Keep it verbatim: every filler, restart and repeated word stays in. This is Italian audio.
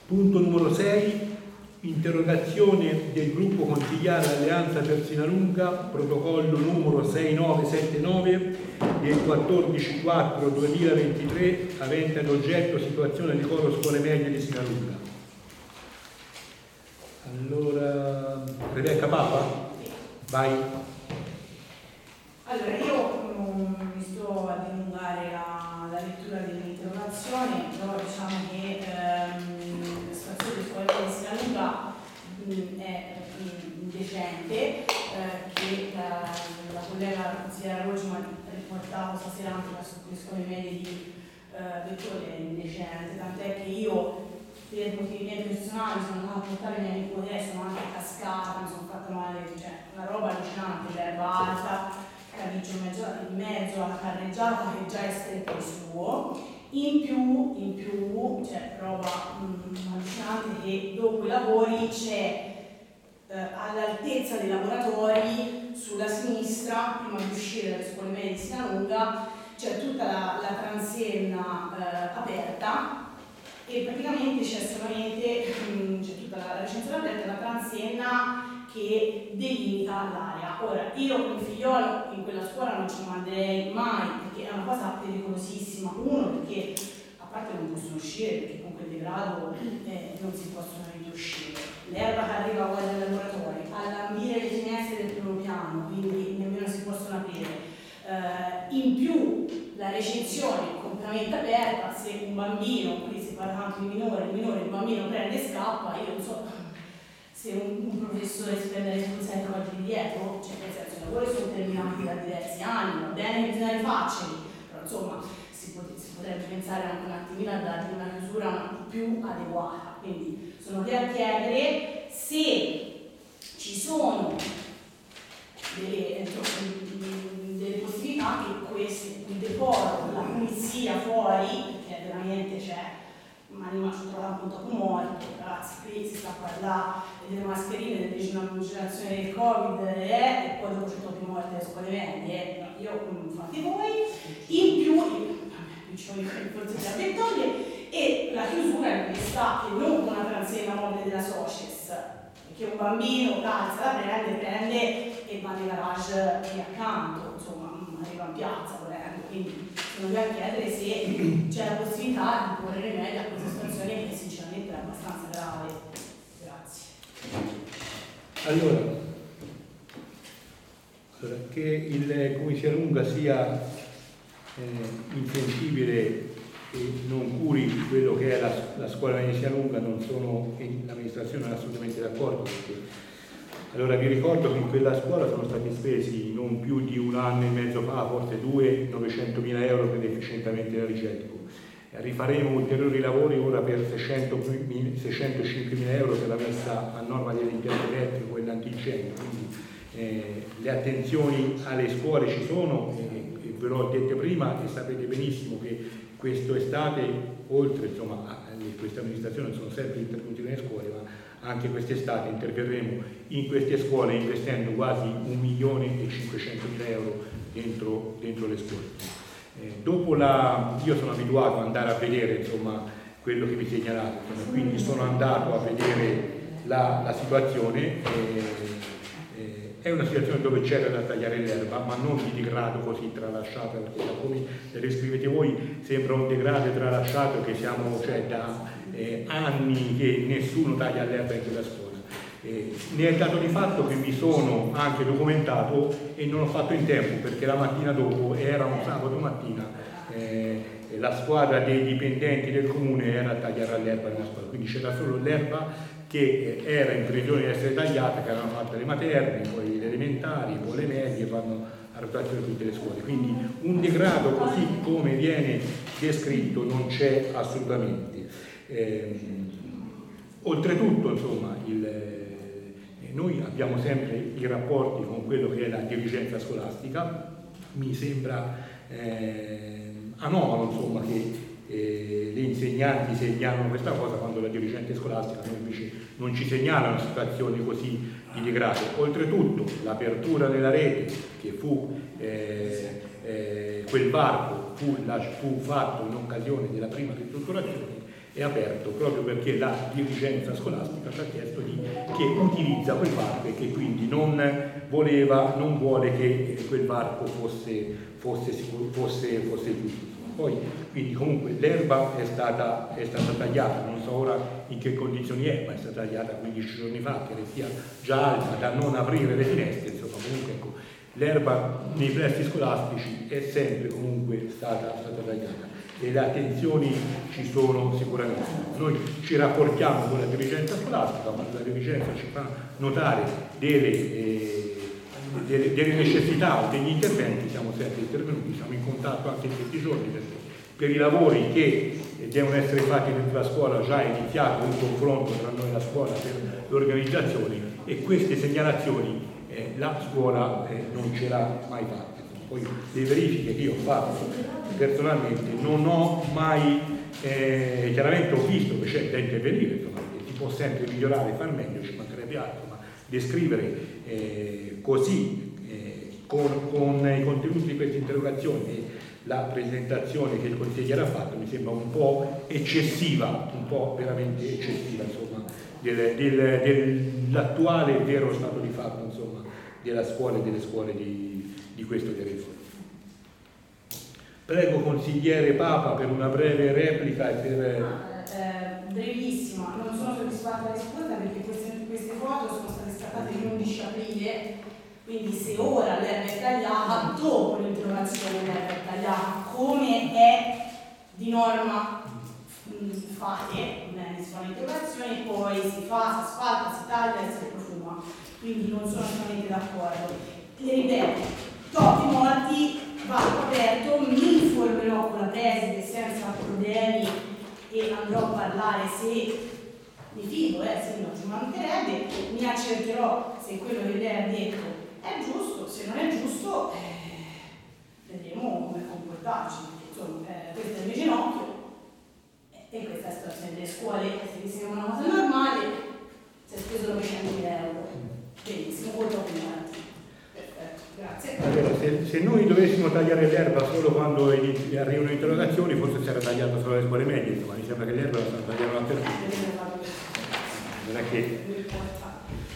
Punto numero sei, interrogazione del gruppo consigliare Alleanza Cersinalunga, protocollo numero sei nove sette nove del quattordici quattro duemilaventitré, avente ad oggetto situazione di coro scuole medie di Sinalunga. Allora, Rebecca Papa, vai. Allora, io non mi sto a dilungare la, la lettura dell'interrogazione, però diciamo che ehm, la situazione di scuola di Sinalunga mh, è mh, indecente, eh, che la, la collega consigliera Roggi ha riportato stasera anche sulle scuole medie di eh, Vettore, è indecente, tant'è che io per motivi miei personali sono andata a portare mia nipote, sono anche cascata, mi sono fatta male, cioè una roba allucinante, l'erba alta, Cariccio in mezzo alla carreggiata che già è stretto il suo, in più, in più, cioè roba mh, allucinante che dopo i lavori c'è eh, all'altezza dei laboratori sulla sinistra, prima di uscire dalle scuole medie di Sinalunga, c'è tutta la, la transenna eh, aperta e praticamente c'è solamente, c'è tutta la recinzione aperta, la transenna che delimita l'area. Ora, io con il figliolo in quella scuola non ci manderei mai, perché è una cosa pericolosissima. Uno, perché a parte non possono uscire, perché con quel degrado eh, non si possono riuscire. L'erba che arriva fuori dai laboratori, a lambire le finestre del primo piano, quindi nemmeno si possono aprire. Uh, in più la recinzione è completamente aperta, se un bambino, qui si parla tanto di minore, il minore, il bambino prende e scappa, io non so se un, un professore si prende le responsabilità oggi di dietro, cioè nel senso i lavori sono terminati da diversi anni, va bene che bisogna rifarceli, però insomma si, pot si potrebbe pensare anche un attimino a dargli una chiusura più adeguata, quindi sono qui a chiedere se ci sono delle, delle possibilità che questo, il decoro, la pulizia fuori, che veramente c'è, un'anima ci ho trovato un topo morto, ragazzi, qui si sta a parlare delle mascherine, delle generazioni del Covid eh, e poi dopo c'è topi morti alle scuole medie, no, io fate voi, in più, diciamo i forze da bettone e la chiusura in questa che non con una transenna mobile della Soces, perché un bambino calza, la prende, prende e va nel garage lì accanto, insomma, arriva in piazza volendo, quindi sono qui a chiedere se c'è la possibilità di porre rimedio a questa situazione che sinceramente è abbastanza grave. Grazie. Allora, allora che il Commissario Lunga sia eh, insensibile e non curi quello che è la, la scuola di Sinalunga, non sono, l'amministrazione non è assolutamente d'accordo, perché allora vi ricordo che in quella scuola sono stati spesi non più di un anno e mezzo fa, forse due, novecentomila euro per l'efficientamento energetico. Rifaremo ulteriori lavori ora per seicentocinquemila euro per la messa a norma dell'impianto elettrico e l'antincendio. Quindi eh, le attenzioni alle scuole ci sono, eh, e ve l'ho detto prima e sapete benissimo che quest'estate, oltre insomma, a queste amministrazioni sono sempre intervenuti nelle scuole, ma anche quest'estate interverremo in queste scuole investendo quasi un milione e cinquecentomila euro dentro, dentro le scuole. Eh, dopo la, io sono abituato ad andare a vedere insomma, quello che vi segnalate, insomma, quindi sono andato a vedere la, la situazione. Eh, È una situazione dove c'era da tagliare l'erba, ma non di degrado così tralasciato, perché da come descrivete voi sembra un degrado tralasciato che siamo cioè, da eh, anni che nessuno taglia l'erba in quella scuola. Eh, ne è dato di fatto che mi sono anche documentato e non ho fatto in tempo, perché la mattina dopo, era un sabato mattina, eh, la squadra dei dipendenti del comune era a tagliare l'erba nella scuola, quindi c'era solo l'erba che era in previsione di essere tagliata, che avevano fatto le materne, poi le elementari, poi le medie, fanno a rotazione tutte le scuole. Quindi un degrado così come viene descritto non c'è assolutamente. Eh, oltretutto, insomma, il, eh, noi abbiamo sempre i rapporti con quello che è la dirigenza scolastica, mi sembra eh, anomalo, insomma, che Eh, le insegnanti segnalano questa cosa quando la dirigente scolastica invece non ci segnala una situazione così di degrado. Oltretutto l'apertura della rete che fu eh, eh, quel varco fu, la, fu fatto in occasione della prima ristrutturazione è aperto proprio perché la dirigenza scolastica ci ha chiesto di, che utilizza quel varco e che quindi non voleva, non vuole che quel varco fosse, fosse, sicuro, fosse, fosse giusto. Poi, quindi comunque l'erba è stata, è stata tagliata, non so ora in che condizioni è, ma è stata tagliata quindici giorni fa, che sia già alta da non aprire le finestre, insomma comunque ecco, l'erba nei plessi scolastici è sempre comunque stata, stata tagliata e le attenzioni ci sono sicuramente. Noi ci rapportiamo con la dirigenza scolastica, ma la dirigenza ci fa notare delle, eh, delle, delle necessità o degli interventi, siamo sempre intervenuti, siamo in contatto anche in questi giorni perché per i lavori che devono essere fatti dentro la scuola già è iniziato un confronto tra noi e la scuola per l'organizzazione e queste segnalazioni eh, la scuola eh, non ce l'ha mai fatta. Poi le verifiche che io ho fatto personalmente non ho mai, eh, chiaramente ho visto che c'è da intervenire, insomma, che si può sempre migliorare, far meglio, ci mancherebbe altro, ma descrivere eh, così, eh, con, con i contenuti di questa interrogazione e la presentazione che il consigliere ha fatto mi sembra un po' eccessiva, un po' veramente eccessiva, insomma, del, del, dell'attuale vero stato di fatto, insomma, della scuola e delle scuole di di questo territorio. Prego consigliere Papa per una breve replica e per... Ah, eh, brevissima, non sono soddisfatta della risposta perché queste, queste foto sono state scattate l'undici aprile, quindi se ora l'erba è tagliata, dopo l'interrogazione l'erba è tagliata, come è di norma mh, fate, si fa l'interrogazione, poi si fa, si asfalta, si taglia e si profuma, quindi non sono assolutamente d'accordo. Le ripeto, troppi morti, varco aperto, mi informerò con la preside senza problemi e andrò a parlare se mi fido, eh, se no ci mancherebbe, mi accerterò se quello che lei ha detto è giusto, se non è giusto eh, vedremo come comportarci, insomma eh, questo è il mio ginocchio e questa è la situazione delle scuole, se vi sembra una cosa normale, si è speso novecentomila euro, benissimo, molto più avanti. Grazie. Allora, se, se noi dovessimo tagliare l'erba solo quando arrivano le interrogazioni, forse si era tagliato solo le scuole medie, insomma, mi sembra che l'erba la stanno tagliando dappertutto. Non è che...